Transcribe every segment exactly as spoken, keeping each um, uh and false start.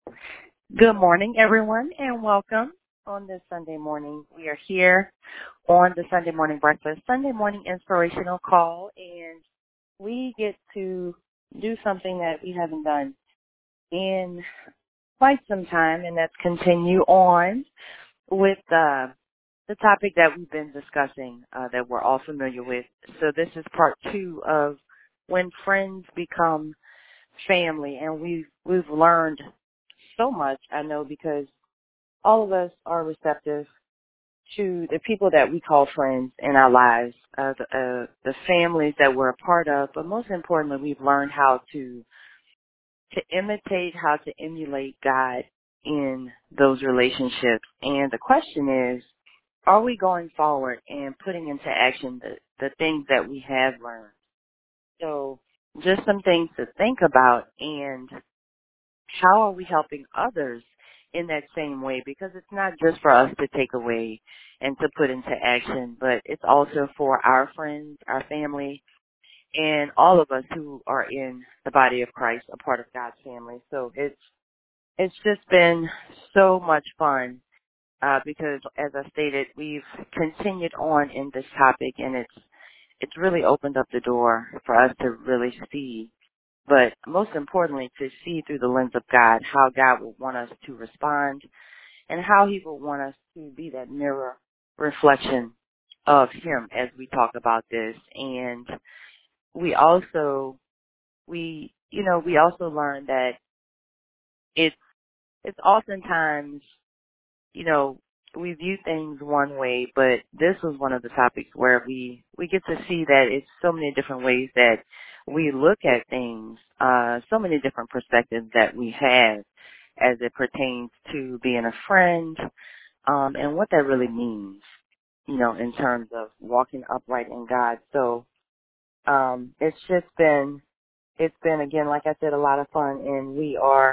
Good morning, everyone, and welcome on this Sunday morning. We are here on the Sunday morning breakfast, Sunday morning inspirational call, and we get to do something that we haven't done in quite some time, and that's continue on with uh, the topic that we've been discussing uh, that we're all familiar with. So this is part two of when friends become family, and we've we've learned so much, I know, because all of us are receptive to the people that we call friends in our lives, uh, the, uh, the families that we're a part of, but most importantly, we've learned how to to imitate, how to emulate God in those relationships. And the question is, are we going forward and putting into action the, the things that we have learned? So just some things to think about, and how are we helping others in that same way? Because it's not just for us to take away and to put into action, but it's also for our friends, our family, and all of us who are in the body of Christ, a part of God's family. So it's it's just been so much fun uh, because, as I stated, we've continued on in this topic, and it's it's really opened up the door for us to really see, but most importantly, to see through the lens of God how God would want us to respond and how he would want us to be that mirror reflection of him as we talk about this. And we also, we, you know, we also learned that it's, it's oftentimes, you know, we view things one way, but this was one of the topics where we, we get to see that it's so many different ways that we look at things, uh, so many different perspectives that we have as it pertains to being a friend, um, and what that really means, you know, in terms of walking upright in God. So, um, it's just been, it's been, again, like I said, a lot of fun, and we are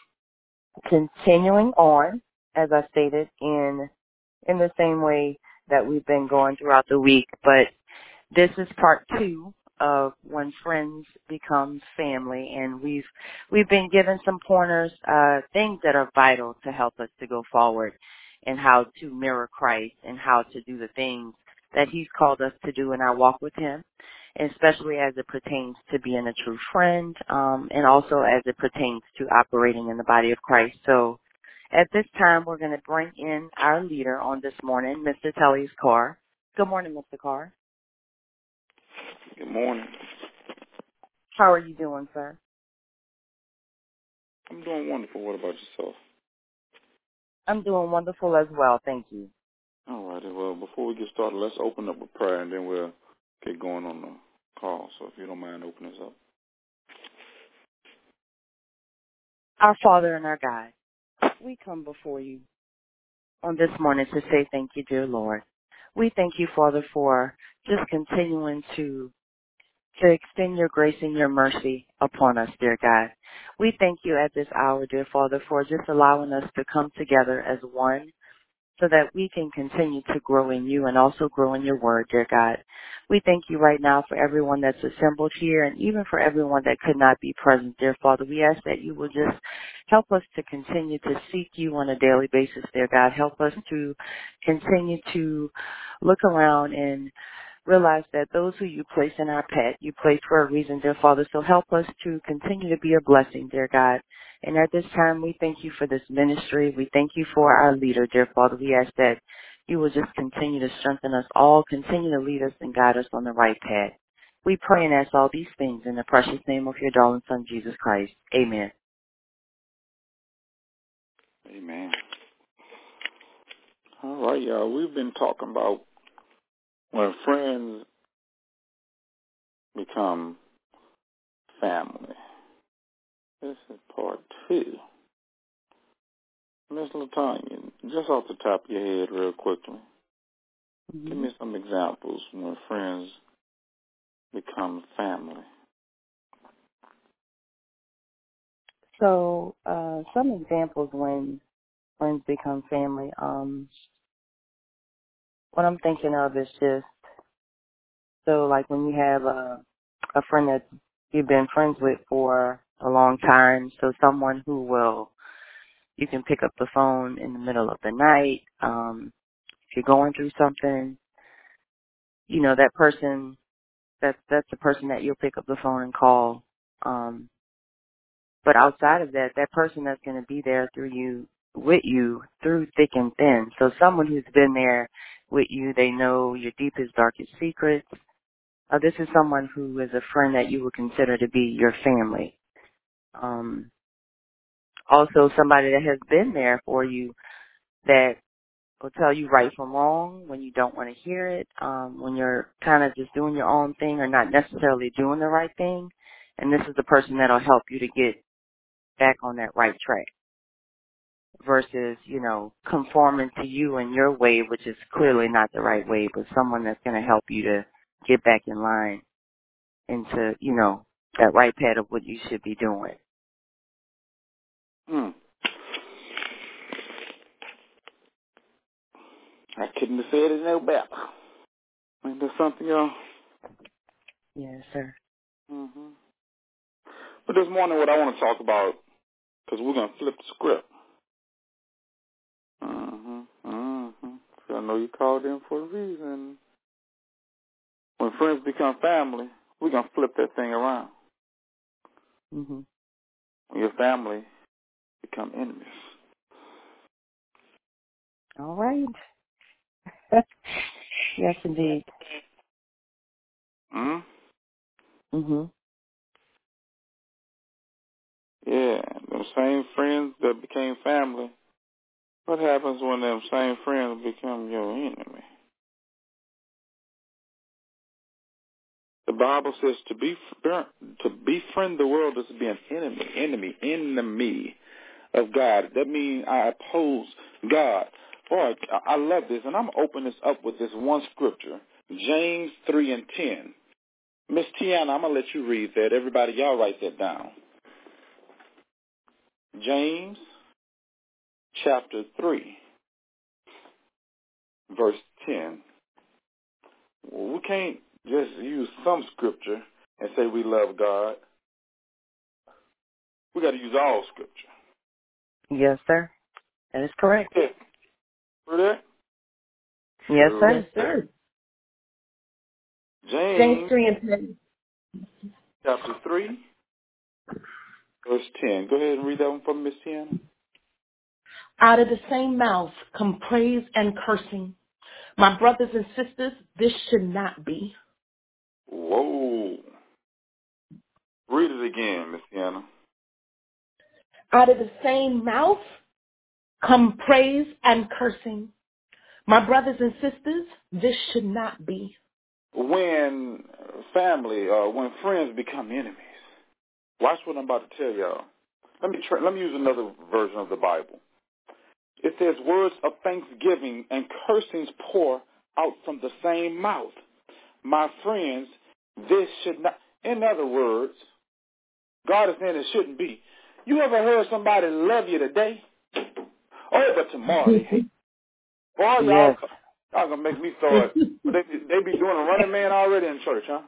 continuing on, as I stated, in in the same way that we've been going throughout the week. But this is part two of when friends become family, and we've we've been given some pointers, uh, things that are vital to help us to go forward, and how to mirror Christ, and how to do the things that He's called us to do in our walk with Him, especially as it pertains to being a true friend, um, and also as it pertains to operating in the body of Christ. So at this time, we're going to bring in our leader on this morning, Mister Telly's Carr. Good morning, Mister Carr. Good morning. How are you doing, sir? I'm doing wonderful. What about yourself? I'm doing wonderful as well, thank you. All right. Well, before we get started, let's open up with prayer, and then we'll get going on the call. So if you don't mind, open us up. Our Father and our God, we come before you on this morning to say thank you, dear Lord. We thank you, Father, for just continuing to to extend your grace and your mercy upon us, dear God. We thank you at this hour, dear Father, for just allowing us to come together as one so that we can continue to grow in you and also grow in your word, dear God. We thank you right now for everyone that's assembled here, and even for everyone that could not be present, dear Father. We ask that you will just help us to continue to seek you on a daily basis, dear God. Help us to continue to look around and realize that those who you place in our path, you place for a reason, dear Father. So help us to continue to be a blessing, dear God. And at this time, we thank you for this ministry. We thank you for our leader, dear Father. We ask that you will just continue to strengthen us all, continue to lead us and guide us on the right path. We pray and ask all these things in the precious name of your darling Son, Jesus Christ. Amen. Amen. All right, y'all. We've been talking about when friends become family. This is part two. Miss LaTanya, just off the top of your head real quickly, Mm-hmm. give me some examples when friends become family. So, uh, some examples when friends become family. Um, what I'm thinking of is just, so like when you have a, a friend that you've been friends with for a long time, so someone who will You can pick up the phone in the middle of the night. Um, if you're going through something, you know, that person, that's, that's the person that you'll pick up the phone and call. Um, but outside of that, that person that's going to be there through you, with you, through thick and thin. So someone who's been there with you, they know your deepest, darkest secrets. Uh, this is someone who is a friend that you would consider to be your family. Um, also somebody that has been there for you, that will tell you right from wrong when you don't want to hear it, um, when you're kind of just doing your own thing or not necessarily doing the right thing. And this is the person that'll help you to get back on that right track versus, you know, conforming to you and your way, which is clearly not the right way, but someone that's going to help you to get back in line into, you know, that right path of what you should be doing. Hmm. I couldn't have said it no better. Ain't there something, y'all? Yes, sir. Mm-hmm. But this morning, what I want to talk about, because we're going to flip the script. Mm-hmm. Mm-hmm. So I know you called in for a reason. When friends become family, we're going to flip that thing around. Mm-hmm. When your family become enemies. All right. Yes, indeed. Hmm? Mm-hmm. Yeah, them same friends that became family. What happens when them same friends become your enemy? The Bible says to be to befriend the world is to be an enemy, enemy, enemy of God. That means I oppose God. Boy, I love this, and I'm going to open this up with this one scripture, James three and ten. Miss Tiana, I'm going to let you read that. Everybody, y'all write that down. James chapter three, verse ten. Well, we can't just use some scripture and say we love God. We got to use all scripture. Yes, sir. That is correct. Yeah. Heard that? Yes, Sure. sir. Yes, sir. James James three and ten. chapter three, verse ten. Go ahead and read that one for me, Miss Tiana. Out of the same mouth come praise and cursing. My brothers and sisters, this should not be. Whoa. Read it again, Miss Tiana. Out of the same mouth come praise and cursing. My brothers and sisters, this should not be. When family or when friends become enemies, watch what I'm about to tell y'all. Let me try, let me use another version of the Bible. It says words of thanksgiving and cursings pour out from the same mouth. My friends, this should not. In other words, God is saying it shouldn't be. You ever heard somebody love you today? Oh, but tomorrow they hate. Boy, y'all, Yes. y'all gonna make me throw it. But they, they be doing a running man already in church, huh?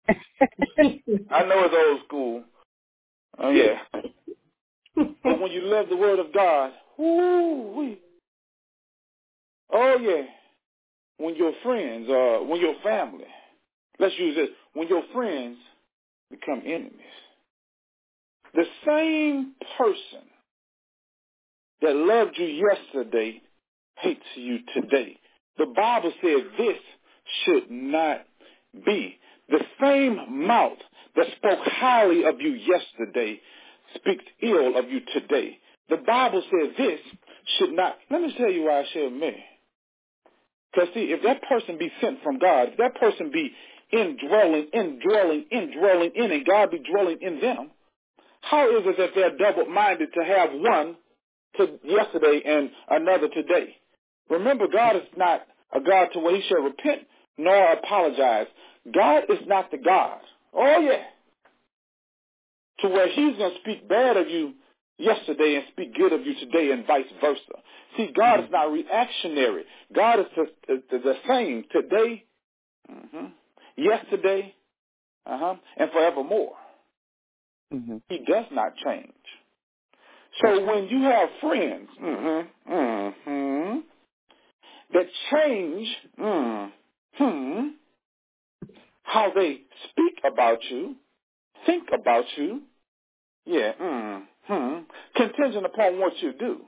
I know it's old school. Oh yeah. But when you love the word of God, whoo wee. Oh yeah. When your friends, uh, when your family, let's use this. When your friends become enemies, the same person that loved you yesterday hates you today. The Bible says this should not be. The same mouth that spoke highly of you yesterday speaks ill of you today. The Bible says this should not. Let me tell you why I said me. Because see, if that person be sent from God, if that person be indwelling, indwelling, indwelling in, and God be dwelling in them, how is it that they're double-minded to have one to yesterday and another today? Remember, God is not a God to where he shall repent nor apologize. God is not the God. Oh, yeah. To where he's going to speak bad of you yesterday and speak good of you today and vice versa. See, God is not reactionary. God is the, the, the same today, mm-hmm, yesterday, uh-huh, and forevermore. Mm-hmm. He does not change. So when you have friends mm-hmm, mm-hmm, that change mm-hmm, how they speak about you, think about you, yeah, mm-hmm, contingent upon what you do.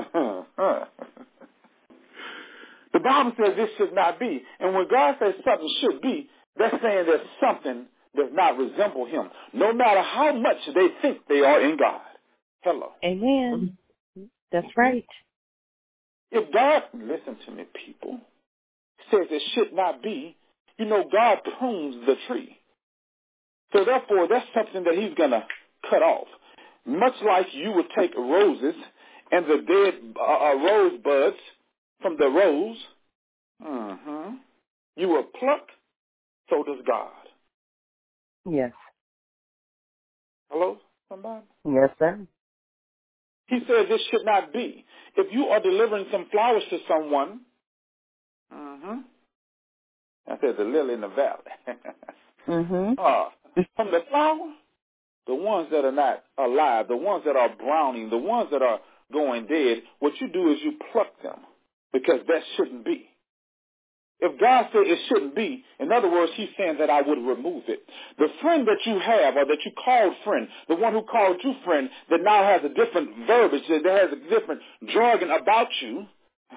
The Bible says this should not be. And when God says something should be, that's saying that something does not resemble him, no matter how much they think they are in God. Hello. Amen. That's right. If God, listen to me, people, says it should not be, you know, God prunes the tree. So therefore, that's something that he's going to cut off. Much like you would take roses and the dead uh, uh, rose buds from the rose, mm-hmm, you will pluck, so does God. Yes. Hello, somebody? Yes, sir. He says this should not be. If you are delivering some flowers to someone, mm-hmm, I said the lily in the valley. Mm-hmm. uh, from the flower, the ones that are not alive, the ones that are browning, the ones that are going dead, what you do is you pluck them because that shouldn't be. If God said it shouldn't be, in other words, he's saying that I would remove it. The friend that you have or that you called friend, the one who called you friend that now has a different verbiage, that has a different jargon about you,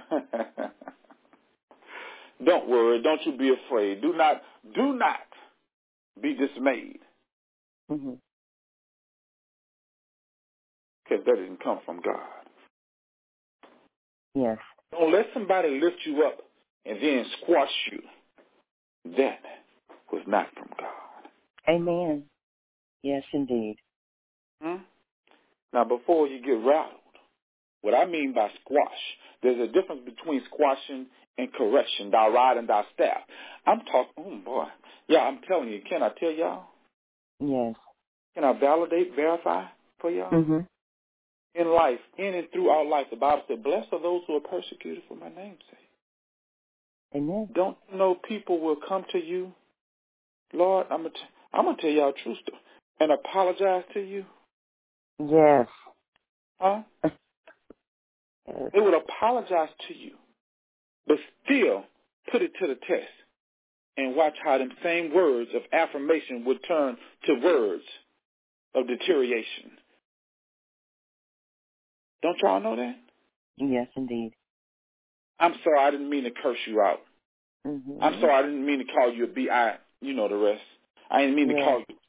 don't worry, don't you be afraid. Do not, do not be dismayed. Mm-hmm. Because that didn't come from God. Yes. Don't let somebody lift you up and then squash you. That was not from God. Amen. Yes, indeed. Hmm? Now, before you get rattled, what I mean by squash, there's a difference between squashing and correction, thy rod and thy staff. I'm talking, oh boy. Yeah, I'm telling you, can I tell y'all? Yes. Can I validate, verify for y'all? Mm-hmm. In life, in and through our life, the Bible said, blessed are those who are persecuted for my name's sake. Amen. Don't you know people will come to you, Lord, I'm going I'm to tell y'all a true story, and apologize to you? Yes. Huh? Yes. They would apologize to you, but still put it to the test and watch how them same words of affirmation would turn to words of deterioration. Don't y'all know that? Yes, indeed. I'm sorry, I didn't mean to curse you out. Mm-hmm. I'm sorry, I didn't mean to call you a B I. You know the rest. I didn't mean Yes. to call you.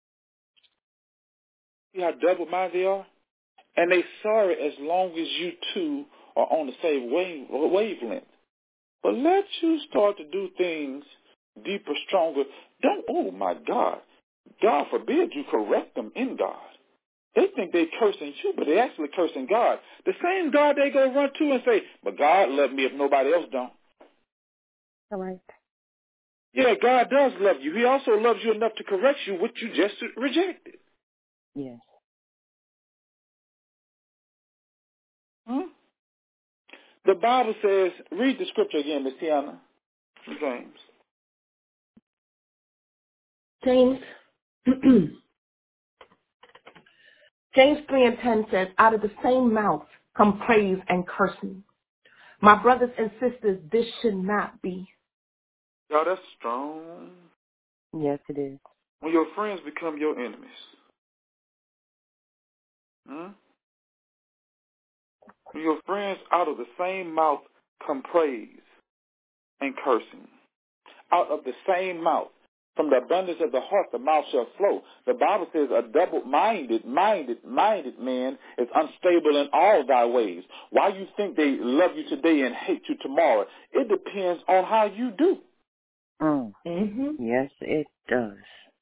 See how double-minded they are? And they sorry as long as you two are on the same wave, wavelength. But let you start to do things deeper, stronger. Don't, oh my God. God forbid you correct them in God. They think they cursing you, but they actually cursing God. The same God they go run to and say, but God love me if nobody else don't. All right. Yeah, God does love you. He also loves you enough to correct you, which you just rejected. Yes. Hmm? The Bible says, read the scripture again, Miss Tiana. James. James, James three and ten says, out of the same mouth come praise and cursing. My brothers and sisters, this should not be. Y'all, that's strong. Yes, it is. When your friends become your enemies. Hmm? When your friends out of the same mouth come praise and cursing. Out of the same mouth. From the abundance of the heart, the mouth shall flow. The Bible says a double-minded, minded, minded man is unstable in all thy ways. Why you think they love you today and hate you tomorrow? It depends on how you do. Mm. Mm-hmm. Yes, it does.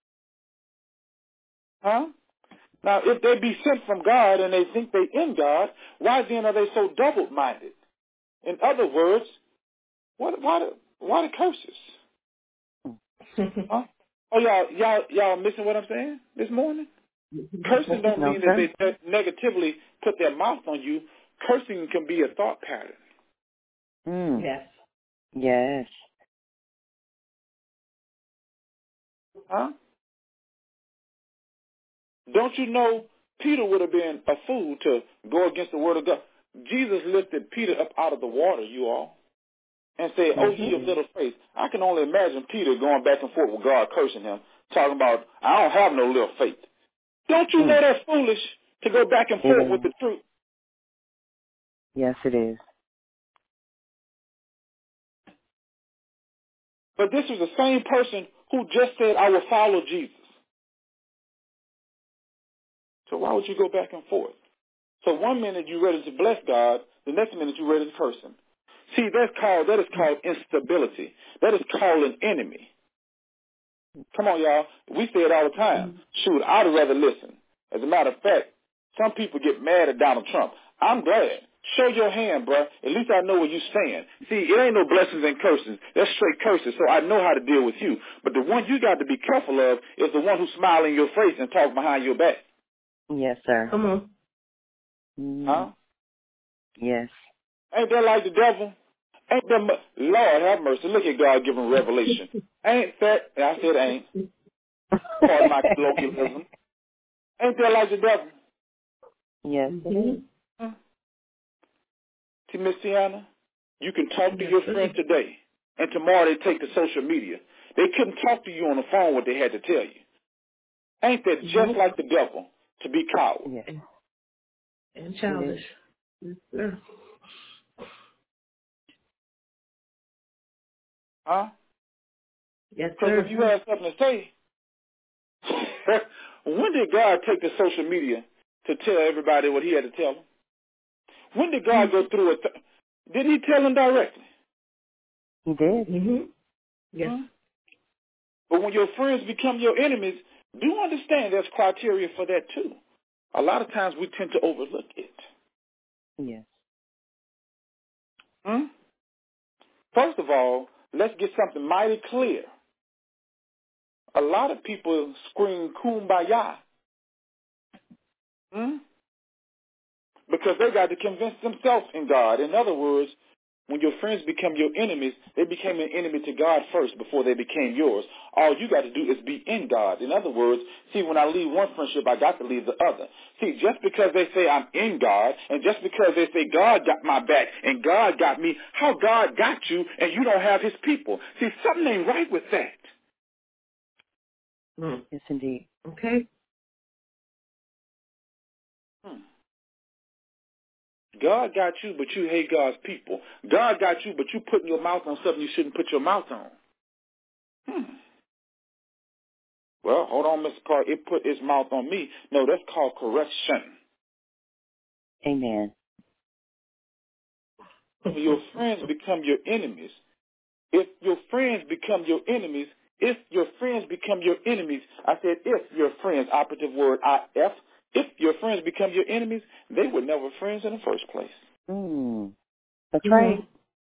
Huh? Now, if they be sent from God and they think they in God, why then are they so double-minded? In other words, what, why, the, why the curses? Huh? Oh, y'all, y'all, y'all missing what I'm saying this morning? Cursing don't No, mean that sir. they ne- negatively put their mouth on you. Cursing can be a thought pattern. Mm. Yes. Yes. Huh? Don't you know Peter would have been a fool to go against the word of God. Jesus lifted Peter up out of the water, you all, and said, oh, ye of little faith. I can only imagine Peter going back and forth with God, cursing him, talking about, I don't have no little faith. Don't you know that's foolish to go back and forth with the truth? Yes, it is. But this was the same person who just said, I will follow Jesus. So why would you go back and forth? So one minute you're ready to bless God, the next minute you're ready to curse him. See, that's called, that is called instability. That is called an enemy. Come on, y'all. We say it all the time. Shoot, I'd rather listen. As a matter of fact, some people get mad at Donald Trump. I'm glad. Show your hand, bro. At least I know where you stand. See, it ain't no blessings and curses. That's straight curses, so I know how to deal with you. But the one you got to be careful of is the one who smile in your face and talk behind your back. Yes, sir. Come on. Mm-hmm. Huh? Yes. Ain't that like the devil? Ain't that, mu- Lord have mercy. Look at God giving revelation. Ain't that, I said ain't. Pardon my colloquialism. Ain't that like the devil? Yes, it is. Huh? See, Miss Tiana, you can talk to Yes, your sir. friend today, and tomorrow they take to social media. They couldn't talk to you on the phone what they had to tell you. Ain't that just Mhm. like the devil to be coward? Yes. And childish. Yes, sir. Huh? Yes, Because sir. if you have something to say, when did God take to social media to tell everybody what he had to tell them? When did God go through it? Th- did he tell them directly? He did. Mm-hmm. Yes. Huh? But when your friends become your enemies, do understand there's criteria for that too. A lot of times we tend to overlook it. Yes. Hmm? First of all, let's get something mighty clear. A lot of people scream kumbaya. Hmm? Because they got to convince themselves in God. In other words, when your friends become your enemies, they became an enemy to God first before they became yours. All you got to do is be in God. In other words, see, when I leave one friendship, I got to leave the other. See, just because they say I'm in God, and just because they say God got my back and God got me, how God got you and you don't have his people? See, something ain't right with that. Mm. Yes, indeed. Okay. Hmm. God got you, but you hate God's people. God got you, but you putting your mouth on something you shouldn't put your mouth on. Hmm. Well, hold on, Mister Carr. It put its mouth on me. No, that's called correction. Amen. When your friends become your enemies, if your friends become your enemies, if your friends become your enemies, I said if your friends, operative word I F, if your friends become your enemies, they were never friends in the first place. Mm. That's Mm-hmm. right.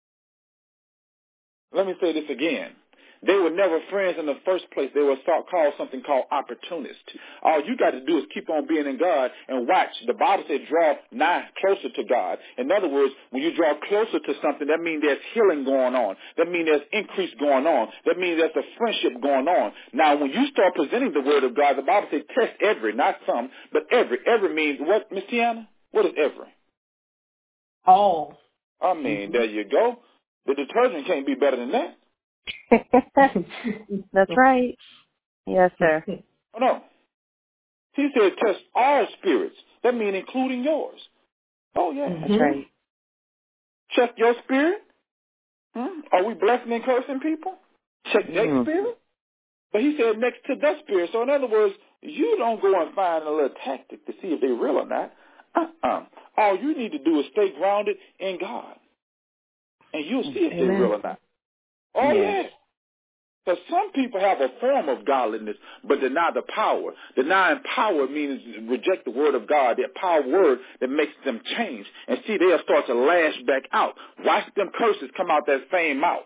Let me say this again. They were never friends in the first place. They were called something called opportunists. All you got to do is keep on being in God and watch. The Bible said draw nigh closer to God. In other words, when you draw closer to something, that means there's healing going on. That means there's increase going on. That means there's a friendship going on. Now, when you start presenting the word of God, the Bible says test every, not some, but every. Every means what, Miss Tiana? What is every? All. I mean, there you go. The detergent can't be better than that. That's right. Yes, sir. Oh, no. He said test all spirits. That means including yours. Oh, yeah. Mm-hmm. That's right. Check your spirit. Hmm? Are we blessing and cursing people? Check their Mm. spirit. But he said next to the spirit. So in other words, you don't go and find a little tactic to see if they're real or not. Uh-uh. All you need to do is stay grounded in God. And you'll see if Amen. they're real or not. Oh, Yes. yeah. Because some people have a form of godliness, but deny the power. Denying power means reject the word of God, that power word that makes them change. And see, they'll start to lash back out. Watch them curses come out that same mouth.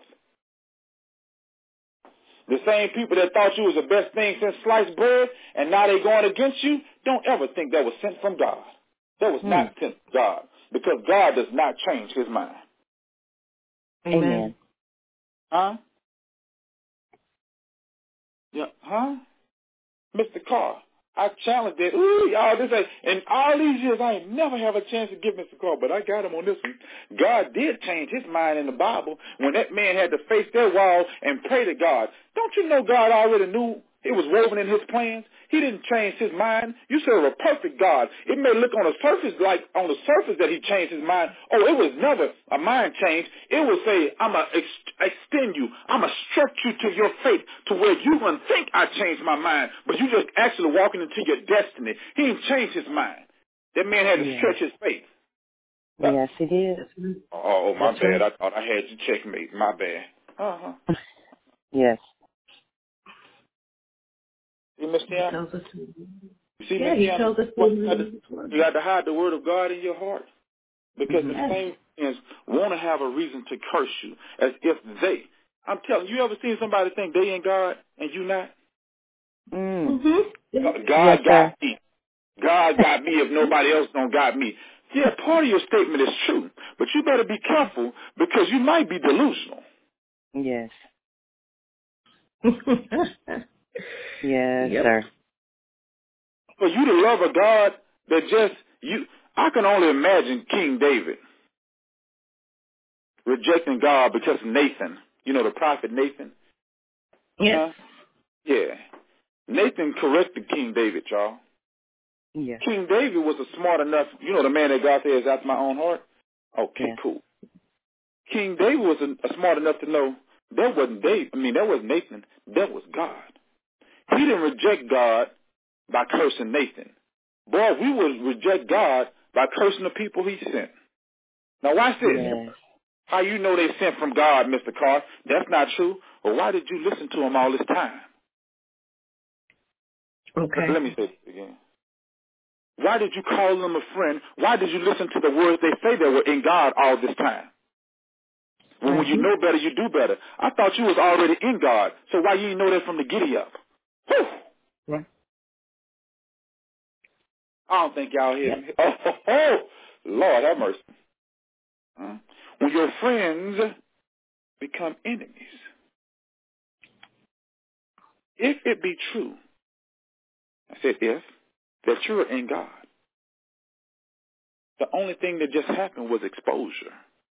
The same people that thought you was the best thing since sliced bread, and now they're going against you, don't ever think that was sent from God. That was Hmm. not sent from God, because God does not change his mind. Amen. Amen. Huh? Yeah, huh? Mister Carr, I challenged it. Ooh, y'all, this ain't, in all these years, I ain't never have a chance to give Mister Carl, but I got him on this one. God did change his mind in the Bible when that man had to face their wall and pray to God. Don't you know God already knew it was woven in his plans? He didn't change his mind. You serve a perfect God. It may look on the surface like on the surface that he changed his mind. Oh, it was never a mind change. It was say, I'm going to ex- extend you. I'm going to stretch you to your faith to where you wouldn't think I changed my mind, but you just actually walking into your destiny. He didn't change his mind. That man had to yes. stretch his faith. Yes, he did. Oh, oh my That's bad. right. I thought I had you checkmate. My bad. Uh-huh. Yes. See, Miss He Tiana? tells us to. You see, Yeah, Miss he Tiana, tells us to. what you, got to, you got to hide the word of God in your heart. Because Mm-hmm. the Yes. same friends want to have a reason to curse you as if they, I'm telling you, you ever seen somebody think they in God and you not? Mm. Mm-hmm. Yes, God sir. got me. God got me if nobody else don't got me. Yeah, part of your statement is true, but you better be careful because you might be delusional. Yes. Yes, Yep. sir. For you to love a God that just, you, I can only imagine King David rejecting God because of Nathan. You know, the prophet Nathan? Yes. Huh? Yeah. Nathan corrected King David, y'all. Yes. King David was a smart enough, you know, the man that God says after my own heart? Okay, Yes. cool. King David was a, a smart enough to know that wasn't David. I mean, that wasn't Nathan. That was God. He didn't reject God by cursing Nathan. Boy, we would reject God by cursing the people he sent. Now watch this. Yes. How you know they sent from God, Mister Carr? That's not true. Well, why did you listen to him all this time? Okay. Let me say this again. Why did you call them a friend? Why did you listen to the words they say that were in God all this time? Well, when you Mm-hmm. know better, you do better. I thought you was already in God, so why you didn't know that from the giddy up? Whew. Right. I don't think y'all hear Yep. me. Oh, oh, oh. Lord have mercy. Huh? When your friends become enemies, if it be true, I said if, that you're in God, the only thing that just happened was exposure.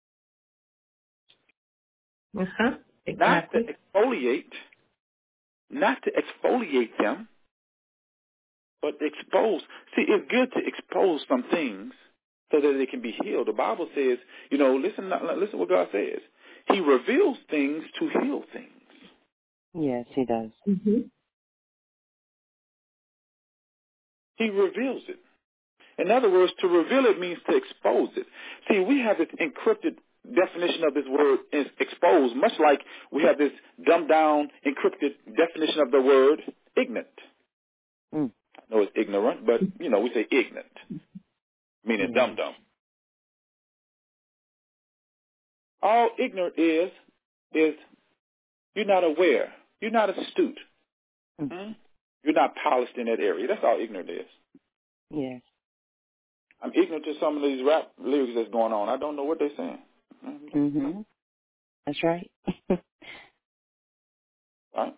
Uh-huh. Not to Exactly. exfoliate, not to exfoliate them, but expose. See, it's good to expose some things so that they can be healed. The Bible says, you know, listen, listen what God says. He reveals things to heal things. Yes, he does. Mm-hmm. He reveals it. In other words, to reveal it means to expose it. See, we have this encrypted definition of this word is expose, much like we have this dumbed down, encrypted definition of the word ignorant. Mm. I know it's ignorant, but, you know, we say ignorant, meaning Yes. dumb-dumb. All ignorant is, is you're not aware. You're not astute. Mm. Hmm? You're not polished in that area. That's all ignorant is. Yes. I'm ignorant to some of these rap lyrics that's going on. I don't know what they're saying. Mm-hmm. That's right. Right?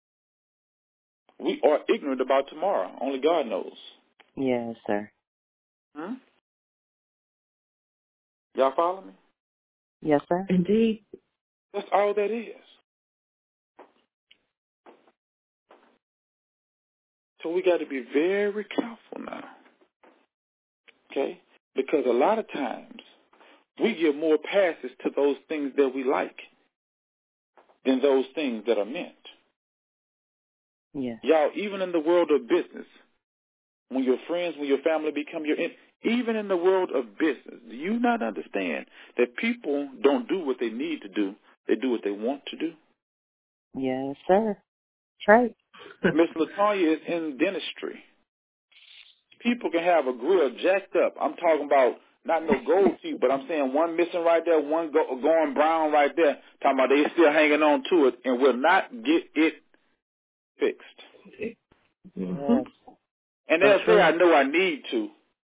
We are ignorant about tomorrow. Only God knows. Yes, sir. Hmm? Y'all follow me? Yes, sir. Indeed. That's all that is. So we got to be very careful now. Okay? Because a lot of times we give more passes to those things that we like than those things that are meant. Yes. Y'all, even in the world of business, when your friends, when your family become your, in, even in the world of business, do you not understand that people don't do what they need to do? They do what they want to do? Yes, sir. That's right. Miss LaTanya is in dentistry. People can have a grill jacked up. I'm talking about not no gold teeth, but I'm saying one missing right there, one go, going brown right there. Talking about they still hanging on to it and will not get it fixed. Mm-hmm. Yes. And That's they'll say, I right. know I need to.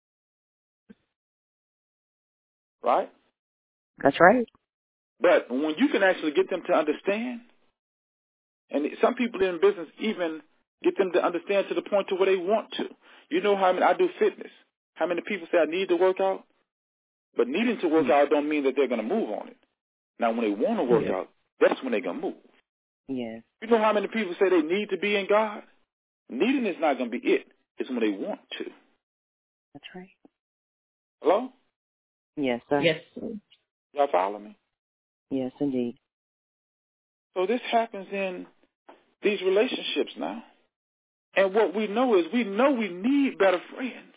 Right? That's right. But when you can actually get them to understand, and some people in business even Get them to understand to the point to where they want to. You know how many, I do fitness. How many people say I need to work out? But needing to work out don't mean that they're going to move on it. Now, when they want to work yeah. out, that's when they're going to move. Yes. You know how many people say they need to be in God? Needing is not going to be it. It's when they want to. That's right. Hello? Yes, sir. Yes. Y'all follow me? Yes, indeed. So this happens in these relationships now. And what we know is we know we need better friends.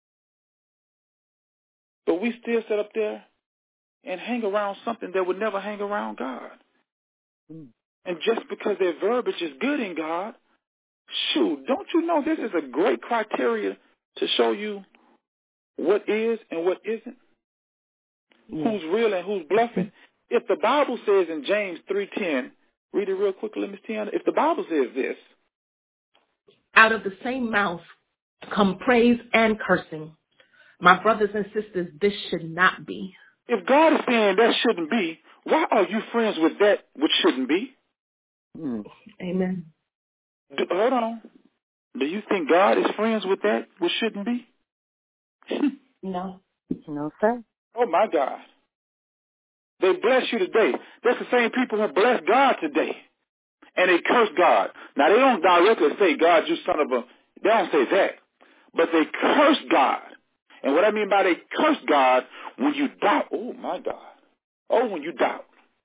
But we still sit up there and hang around something that would never hang around God. Mm. And just because their verbiage is good in God, shoot, don't you know this is a great criteria to show you what is and what isn't? Yeah. Who's real and who's bluffing? If the Bible says in James three ten, read it real quickly, Miz Tiana. If the Bible says this, out of the same mouth come praise and cursing. My brothers and sisters, this should not be. If God is saying that shouldn't be, why are you friends with that which shouldn't be? Mm. Amen. Do, hold on. Do you think God is friends with that which shouldn't be? No. No, sir. Oh, my God. They bless you today. That's the same people who bless God today. And they curse God. Now, they don't directly say, God, you son of a... They don't say that. But they curse God. And what I mean by they curse God, when you doubt, oh, my God. Oh, when you doubt,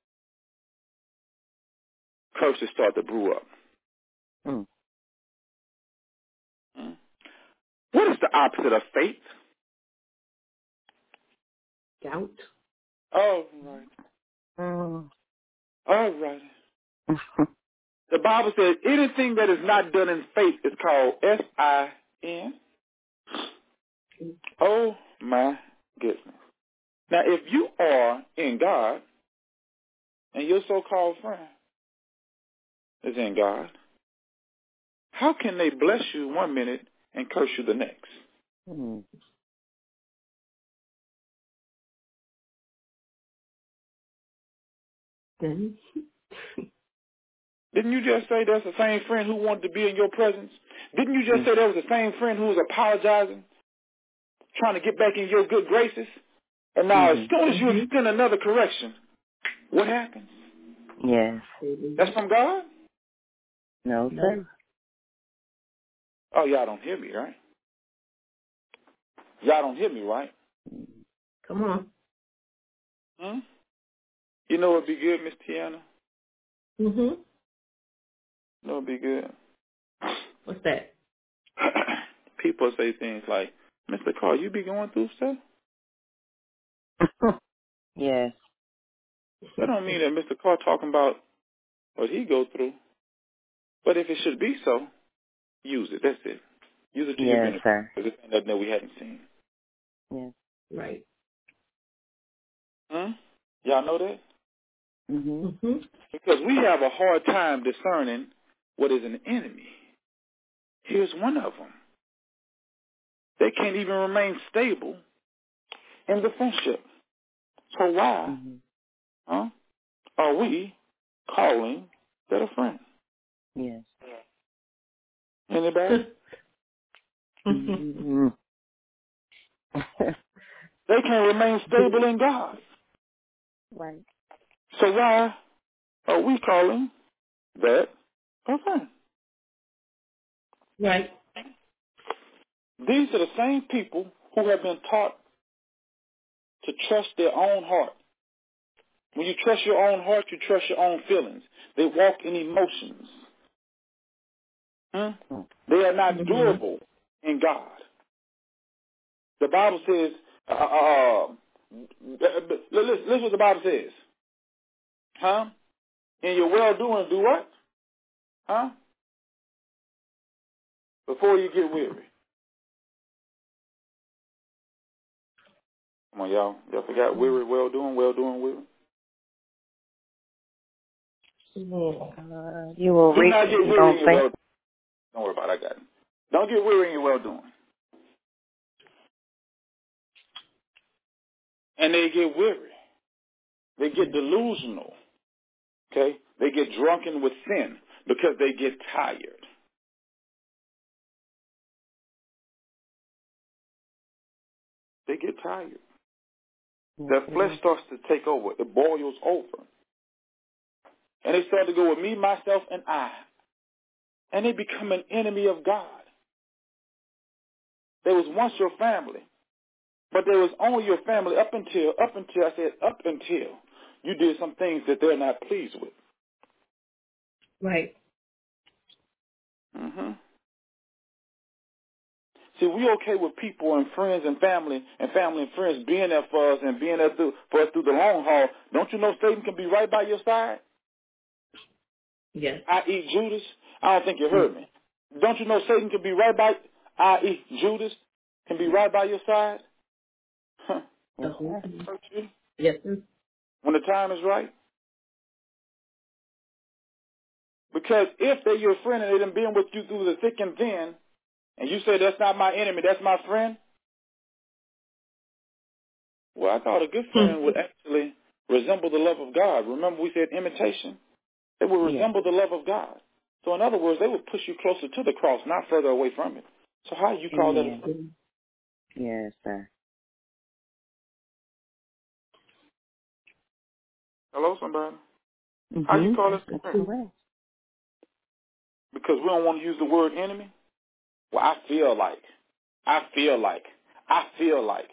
curses start to brew up. Mm. Mm. What is the opposite of faith? Doubt. Oh, right. Mm. All right. The Bible says anything that is not done in faith is called S I N. Oh, my goodness. Now, if you are in God and your so-called friend is in God, how can they bless you one minute and curse you the next? Mm-hmm. Didn't you just say that's the same friend who wanted to be in your presence? Didn't you just mm-hmm. say that was the same friend who was apologizing, trying to get back in your good graces? And now mm-hmm. as soon as you mm-hmm. extend another correction, what happens? Yes. That's from God? No, sir. Oh, y'all don't hear me, right? Y'all don't hear me, right? Come on. Hmm? You know what'd be good, Miss Tiana? Mm-hmm. You know what'd be good? What's that? People say things like, Mister Carr, you be going through stuff? Yes. That don't mean that Mister Carr talking about what he go through. But if it should be so, use it. That's it. Use it to yes, your benefit. Sir. Because it's nothing that we hadn't seen. Yes. Right. Hmm? Y'all know that? Mm-hmm. Mm-hmm. Because we have a hard time discerning what is an enemy. Here's one of them. They can't even remain stable in the friendship. So why mm-hmm. huh, are we calling that a friend? Yes. Anybody? Mm-hmm. They can't remain stable in God. Right. So why are we calling that a friend? Right. These are the same people who have been taught to trust their own heart. When you trust your own heart, you trust your own feelings. They walk in emotions. Hmm? They are not mm-hmm. durable in God. The Bible says, uh, uh, listen, listen what the Bible says. Huh? In your well-doing, do what? Huh? Before you get weary. Come on, y'all. Y'all forgot weary, well-doing, well-doing, weary? Uh, you will reap. Not get weary don't in your think. well. Don't worry about it. I got it. Don't get weary in your well-doing. And they get weary. They get delusional. Okay? They get drunken with sin because they get tired. they get tired. Yes, Their flesh is. starts to take over. It boils over. And they start to go with me, myself, and I. And they become an enemy of God. They was once your family. But they was only your family up until, up until, I said up until you did some things that they're not pleased with. Right. Mm-hmm. See, we okay with people and friends and family and family and friends being there for us and being there through, for us through the long haul. Don't you know Satan can be right by your side? Yes. that is. Judas. I don't think you heard me. Don't you know Satan can be right by, that is. Judas, can be right by your side? Huh. The whole thing. Hurt you Yes. when the time is right? Because if they're your friend and they done been with you through the thick and thin, and you say that's not my enemy, that's my friend, well, I thought a good friend would actually resemble the love of God. Remember we said imitation? They would resemble yeah. the love of God. So in other words, they would push you closer to the cross, not further away from it. So how do you call Amen. that a friend? Yes, sir. Hello, somebody? Mm-hmm. How do you call that a friend? Because we don't want to use the word enemy? Well, I feel like. I feel like. I feel like.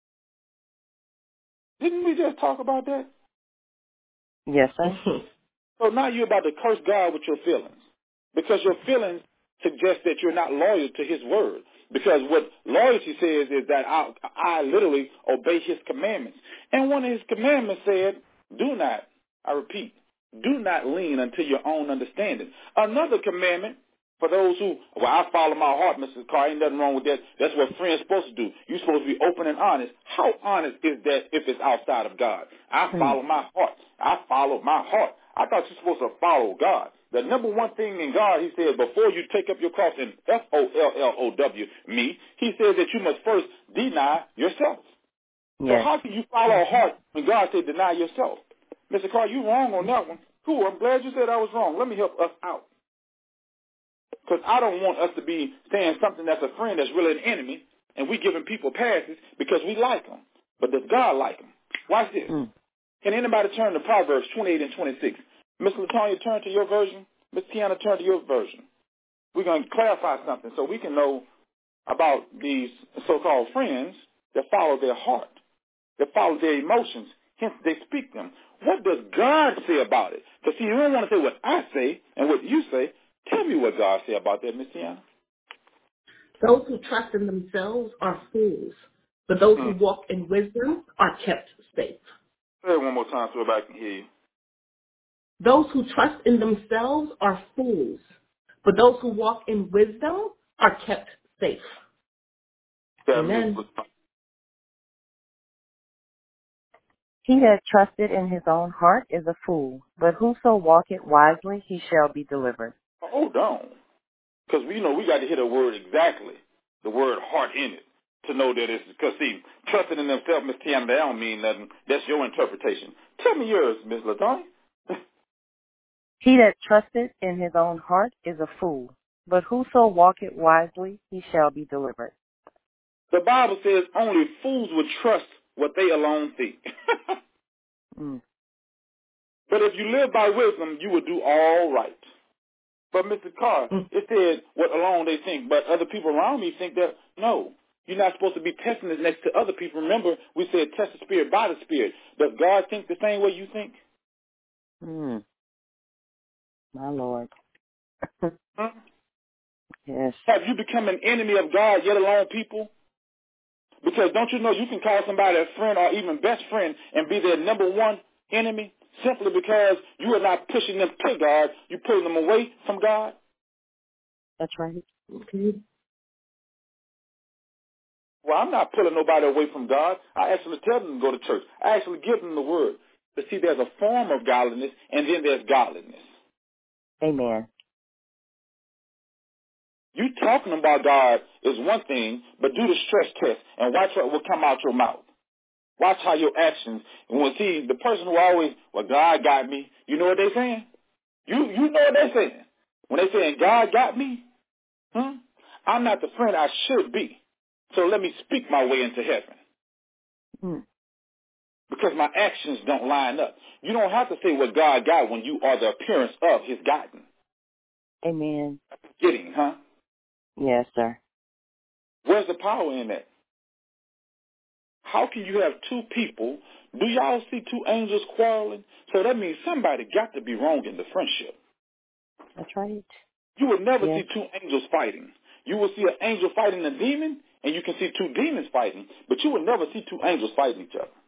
Didn't we just talk about that? Yes, sir. So now you're about to curse God with your feelings. Because your feelings suggest that you're not loyal to his word. Because what loyalty says is that I, I literally obey his commandments. And one of his commandments said, do not, I repeat, do not lean unto your own understanding. Another commandment for those who, well, I follow my heart, Missus Carr, ain't nothing wrong with that. That's what friends supposed to do. You're supposed to be open and honest. How honest is that if it's outside of God? I follow my heart. I follow my heart. I thought you're supposed to follow God. The number one thing in God, he said, before you take up your cross in F O L L O W, me, he says that you must first deny yourself. Yes. So how can you follow a heart when God said deny yourself? Mister Carr, you wrong on that one. Cool, I'm glad you said I was wrong. Let me help us out. Because I don't want us to be saying something that's a friend that's really an enemy, and we giving people passes because we like them. But does God like them? Watch this. Mm. Can anybody turn to Proverbs twenty-eight and twenty-six? Miss LaTonya, turn to your version. Miss Tiana, turn to your version. We're going to clarify something so we can know about these so-called friends that follow their heart, that follow their emotions, hence they speak them. What does God say about it? Because, see, you don't want to say what I say and what you say. Tell me what God say about that, Miss Tiana. Those who trust in themselves are fools, but those hmm. who walk in wisdom are kept safe. Say it one more time so everybody can hear you. Those who trust in themselves are fools, but those who walk in wisdom are kept safe. That Amen. means, he that trusteth in his own heart is a fool, but whoso walketh wisely, he shall be delivered. Hold on. Because, you know, we got to hit a word exactly, the word heart in it, to know that it's, because, see, trusting in themselves, Miss Tiana, that don't mean nothing. That's your interpretation. Tell me yours, Miss LaTonya. He that trusteth in his own heart is a fool, but whoso walketh wisely, he shall be delivered. The Bible says only fools would trust what they alone think. mm. But if you live by wisdom, you will do all right. But Mister Carr, mm. it said what alone they think, but other people around me think that, no, you're not supposed to be testing this next to other people. Remember, we said test the spirit by the spirit. Does God think the same way you think? Mm. My Lord. huh? Yes. Have you become an enemy of God, yet alone people? Because don't you know you can call somebody a friend or even best friend and be their number one enemy simply because you are not pushing them to God, you're pulling them away from God? That's right. Okay. Well, I'm not pulling nobody away from God. I actually tell them to go to church. I actually give them the word. But see, there's a form of godliness, and then there's godliness. Amen. You talking about God is one thing, but do the stress test and watch what will come out your mouth. Watch how your actions, and when see the person who always, well, God got me, you know what they're saying? You you know what they're saying. When they're saying, God got me, hmm? I'm not the friend I should be. So let me speak my way into heaven. Mm. Because my actions don't line up. You don't have to say what God got when you are the appearance of his gotten. Amen. Getting, huh? Yes, sir. Where's the power in that? How can you have two people? Do y'all see two angels quarreling? So that means somebody got to be wrong in the friendship. That's right. You would never Yes. see two angels fighting. You will see an angel fighting a demon, and you can see two demons fighting, but you will never see two angels fighting each other.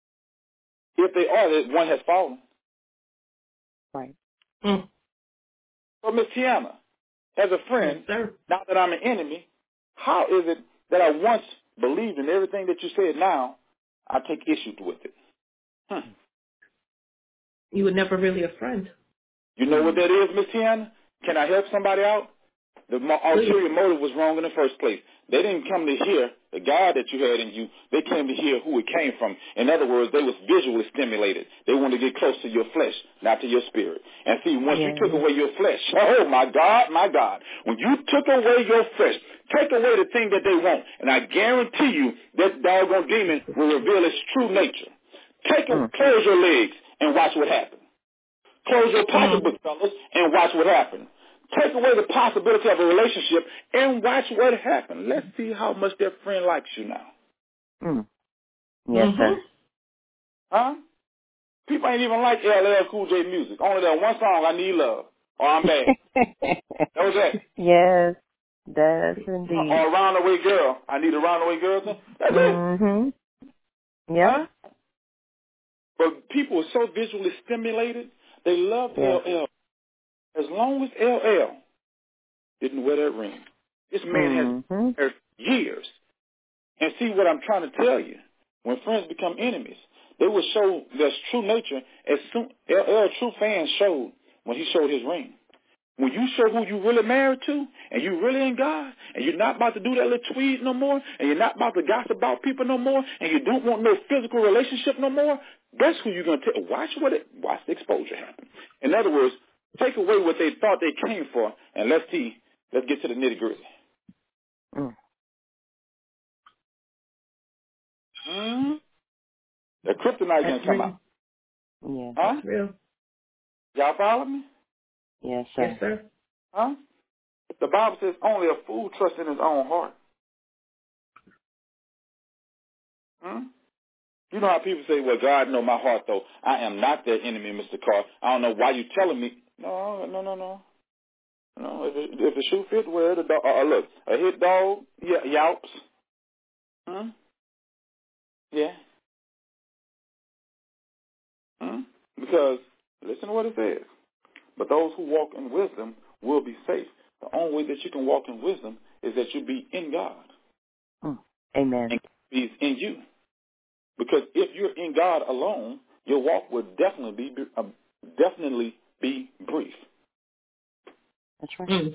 If they are, that one has fallen. Right. Mm. So, Miss Tiana, as a friend, Yes, sir. now that I'm an enemy, how is it that I once believed in everything that you said, now I take issue with it? Hmm. You were never really a friend. You know what that is, Miss Tiana? Can I help somebody out? The mo- ulterior motive was wrong in the first place. They didn't come to hear the God that you had in you. They came to hear who it came from. In other words, they was visually stimulated. They wanted to get close to your flesh, not to your spirit. And see, once Yeah. you took away your flesh, oh my God, my God, when you took away your flesh, take away the thing that they want, and I guarantee you that doggone demon will reveal its true nature. Take a, Mm. close your legs and watch what happens. Close your pocketbook, fellas, and watch what happens. Take away the possibility of a relationship and watch what happens. Let's see how much that friend likes you now. Mm. Yes, Mm-hmm. sir. Huh? People ain't even like L L Cool J music. Only that one song, I Need Love, or I'm Bad. That was that. Yes, that's indeed. Or Around the Way Girl, I Need a Roundaway Girl. That's it. Mm-hmm. Yep. Huh? But people are so visually stimulated, they love Yes. L L. As long as L L didn't wear that ring. This man Mm-hmm. has for years. And see what I'm trying to tell you. When friends become enemies, they will show their true nature as soon L L true fans showed when he showed his ring. When you show who you really married to, and you really in God, and you're not about to do that little tweet no more, and you're not about to gossip about people no more, and you don't want no physical relationship no more, that's who you're going to take. Watch what it, watch the exposure happen. In other words, take away what they thought they came for, and let's see, let's get to the nitty gritty. Mm. Hmm? The kryptonite going to come out. Yes. Huh? That's real. Y'all follow me? Yes, sir. Yes, sir. Huh? The Bible says only a fool trusts in his own heart. Hmm? You know how people say, well, God know my heart, though. I am not their enemy, Mister Carr. I don't know why you telling me. No, no, no, no. No, if, it, if the shoe fits, wear the dog. Uh, look, a hit dog, yeah, yelps. Hmm? Yeah. Hmm? Because, listen to what it says. But those who walk in wisdom will be safe. The only way that you can walk in wisdom is that you be in God. Mm. Amen. And He's in you. Because if you're in God alone, your walk will definitely be uh, definitely be brief. That's right. Mm.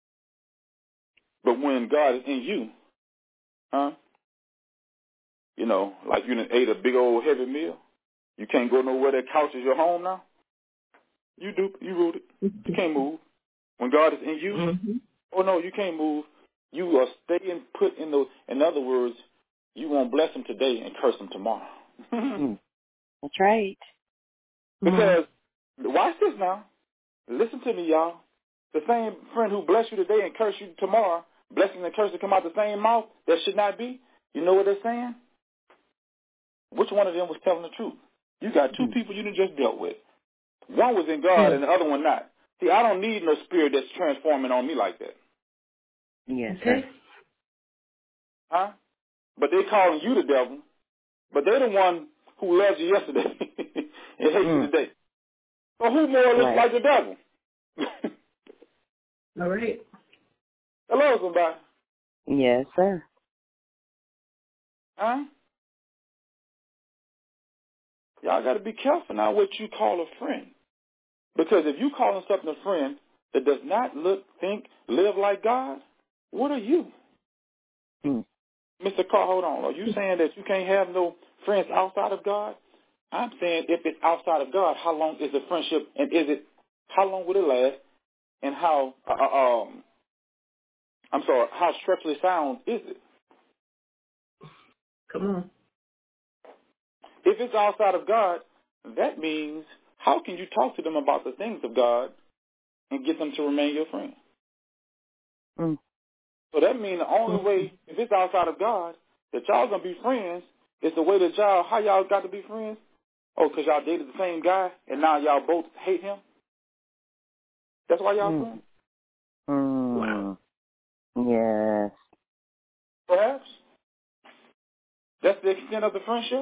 But when God is in you, huh? You know, like you done ate a big old heavy meal. You can't go nowhere. That couch is your home now. You do. You rooted. You can't move. When God is in you, Mm-hmm. oh no, you can't move. You are staying put in the. In other words, you won't bless him today and curse him tomorrow. Mm. That's right. Because watch this now. Listen to me, y'all. The same friend who bless you today and curse you tomorrow, blessing and curse to come out the same mouth, that should not be. You know what they're saying? Which one of them was telling the truth? You got two people you done just dealt with. One was in God and the other one not. See, I don't need no spirit that's transforming on me like that. Yes, Okay. sir. Huh? But they calling you the devil, but they're the one who loves you yesterday and hates you Mm. today. So who more looks Right. like the devil? All right. Hello, somebody. Yes, sir. Huh? Y'all got to be careful now what you call a friend. Because if you calling something a friend that does not look, think, live like God, what are you? Mm. Mister Carr, hold on. Are you saying that you can't have no friends outside of God? I'm saying if it's outside of God, how long is the friendship, and is it, how long would it last, and how, uh, um, I'm sorry, how structurally sound is it? Come on. if it's outside of God, that means how can you talk to them about the things of God and get them to remain your friend? Mm. So that means the only way, if it's outside of God, that y'all going to be friends is the way that y'all, how y'all got to be friends? Oh, because y'all dated the same guy and now y'all both hate him? That's why y'all Mm. friends? Mm. Wow. Yes. Perhaps. That's the extent of the friendship?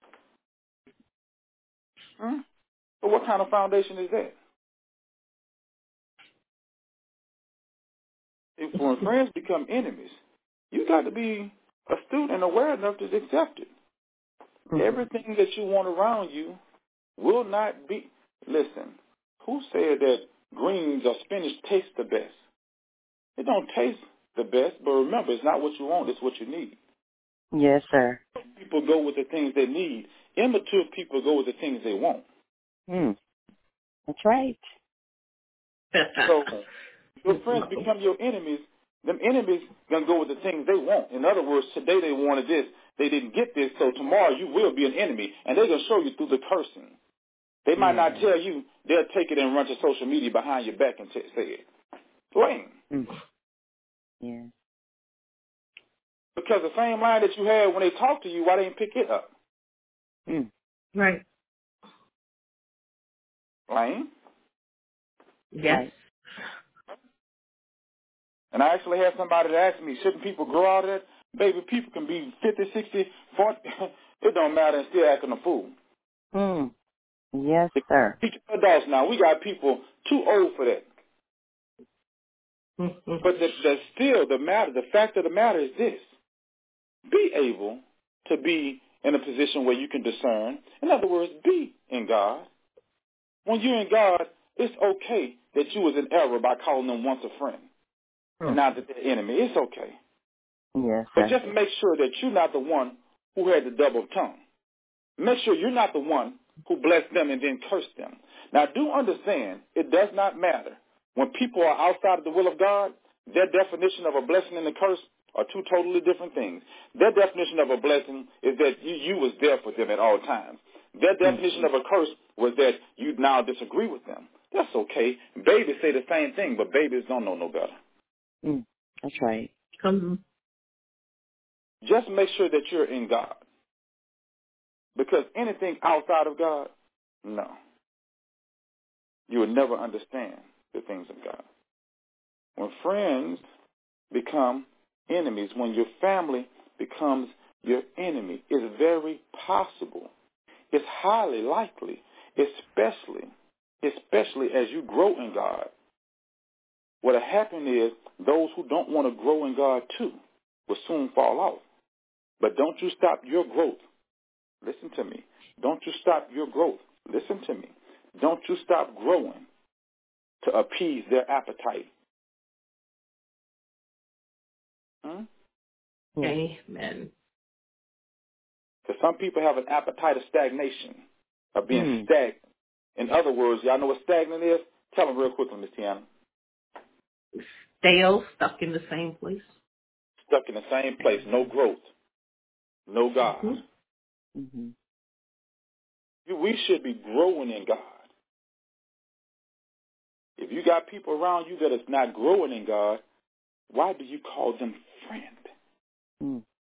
Hmm? But what kind of foundation is that? If when friends become enemies, you got to be astute and aware enough to accept it. Mm. Everything that you want around you will not be. Listen, who said that greens or spinach taste the best? It don't taste the best, but remember, it's not what you want, it's what you need. Yes, sir. People go with the things they need. Immature people go with the things they want. Mm. That's right. So your friends become your enemies. Them enemies gonna go with the things they want. In other words, today they wanted this, they didn't get this, so tomorrow you will be an enemy, and they're gonna show you through the cursing. They might Yeah. not tell you. They'll take it and run to social media behind your back and t- say it. Lame. Mm. Yeah. Because the same line that you had when they talk to you, why they didn't pick it up? Mm. Right. Lame. Yes. Right. And I actually had somebody that asked me, shouldn't people grow out of that? Baby, people can be fifty, sixty, forty. It don't matter and still acting a fool. Mm. Yes, sir. Teach adults now. We got people too old for that. But the, the still the matter, the fact of the matter is this. Be able to be in a position where you can discern. In other words, be in God. When you're in God, it's okay that you was in error by calling them once a friend. And now that they're enemy. It's okay. Yes, But sir. just make sure that you're not the one who had the double tongue. Make sure you're not the one who blessed them and then cursed them. Now, do understand, it does not matter. When people are outside of the will of God, their definition of a blessing and a curse are two totally different things. Their definition of a blessing is that you, you was there for them at all times. Their definition Mm. of a curse was that you now disagree with them. That's okay. Babies say the same thing, but babies don't know no better. Mm. That's right. Come. Just make sure that you're in God. Because anything outside of God, no. You will never understand the things of God. When friends become enemies, when your family becomes your enemy, it's very possible. It's highly likely, especially, especially as you grow in God. What'll happen is those who don't want to grow in God too will soon fall off. But don't you stop your growth. Listen to me. Don't you stop your growth. Listen to me. Don't you stop growing to appease their appetite. Hmm? Amen. Because some people have an appetite of stagnation, of being Mm. stagnant. In other words, y'all know what stagnant is? Tell them real quickly, Miss Tiana. Stale, stuck in the same place. Stuck in the same place, no growth, no God. Mm-hmm. Mm-hmm. We should be growing in God. If you got people around you that is not growing in God, why do you call them friend? Mm.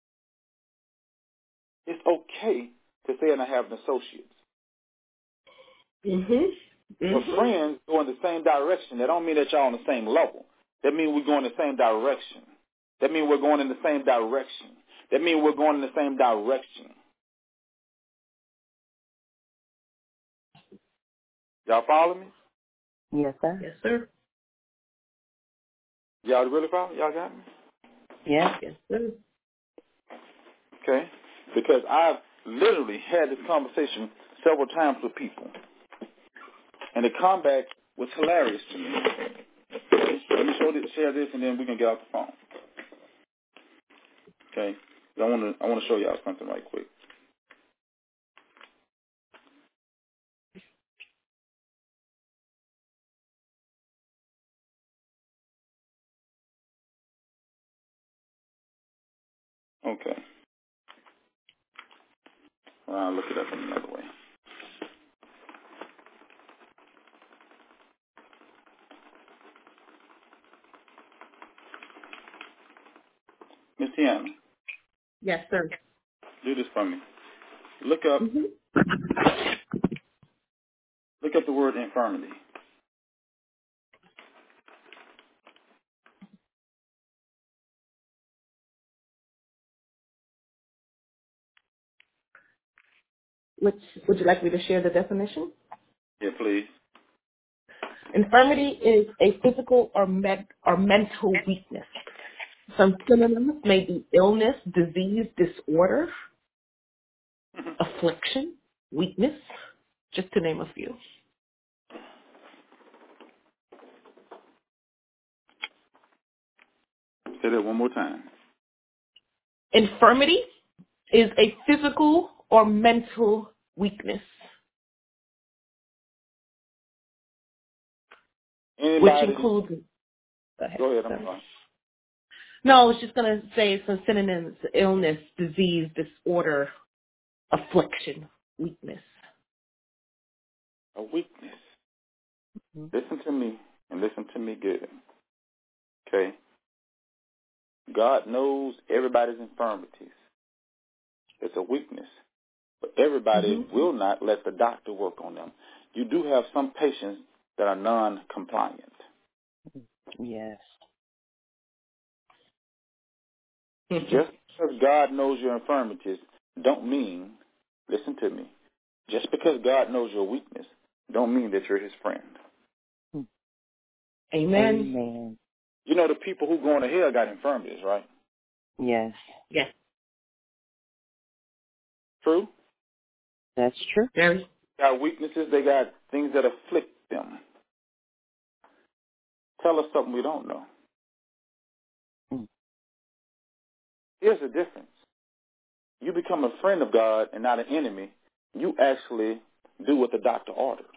It's okay to say, and I have an associate. Mm-hmm. Mm-hmm. But friends go in the same direction. That don't mean that y'all on the same level. That means we're going in the same direction. That means we're going in the same direction. That means we're going in the same direction. Y'all follow me? Yes, sir. Yes, sir. Y'all really follow me? Y'all got me? Yeah. Yes, sir. Okay. Because I've literally had this conversation several times with people. And the comeback was hilarious to me. Let me show this, share this, and then we can get off the phone. Okay? I want to I want to show y'all something right quick. Okay. All Well, I'll look it up in another way. Miss Tiana. Yes, sir. Do this for me. Look up. Mm-hmm. Look up the word infirmity. Which, would you like me to share the definition? Yeah, please. Infirmity is a physical or, med- or mental weakness. Some synonyms may be illness, disease, disorder, mm-hmm. affliction, weakness, just to name a few. Say that one more time. Infirmity is a physical or mental weakness. Anybody? Which includes... Go ahead. Go ahead, I'm sorry. No, I was just going to say some synonyms: illness, disease, disorder, affliction, weakness. A weakness. Mm-hmm. Listen to me, and listen to me good. Okay? God knows everybody's infirmities. It's a weakness. But everybody mm-hmm. will not let the doctor work on them. You do have some patients that are non-compliant. Yes. Just because God knows your infirmities don't mean, listen to me, just because God knows your weakness don't mean that you're his friend. Amen. Amen. You know the people who going to hell got infirmities, right? Yes. Yes. True? That's true. Very. They got weaknesses. They got things that afflict them. Tell us something we don't know. Mm. Here's the difference. You become a friend of God and not an enemy. You actually do what the doctor ordered.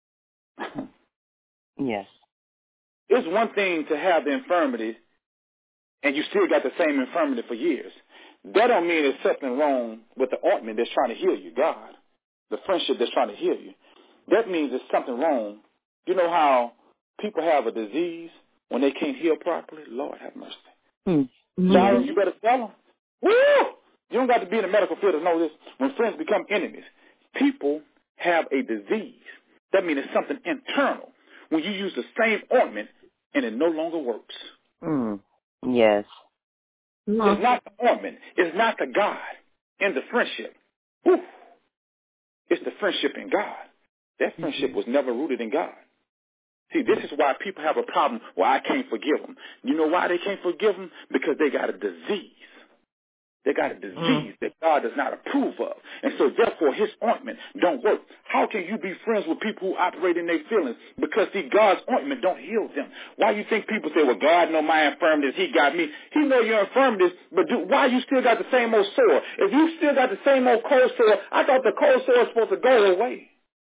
Yes. It's one thing to have the infirmity and you still got the same infirmity for years. That don't mean there's something wrong with the ointment that's trying to heal you, God. The friendship that's trying to heal you. That means there's something wrong. You know how people have a disease when they can't heal properly? Lord have mercy. Mm-hmm. Sorry, you better tell them. Woo! You don't got to be in the medical field to know this. When friends become enemies, people have a disease. That means it's something internal. When you use the same ointment and it no longer works. Mm. Yes. Mm-hmm. It's not the ointment. It's not the God in the friendship. Woo! It's the friendship in God. That friendship was never rooted in God. See, this is why people have a problem where I can't forgive them. You know why they can't forgive them? Because they got a disease. They got a disease mm. that God does not approve of. And so, therefore, his ointment don't work. How can you be friends with people who operate in their feelings? Because, see, God's ointment don't heal them. Why you think people say, well, God know my infirmities, he got me. He know your infirmities, but do, why you still got the same old sore? If you still got the same old cold sore, I thought the cold sore was supposed to go away.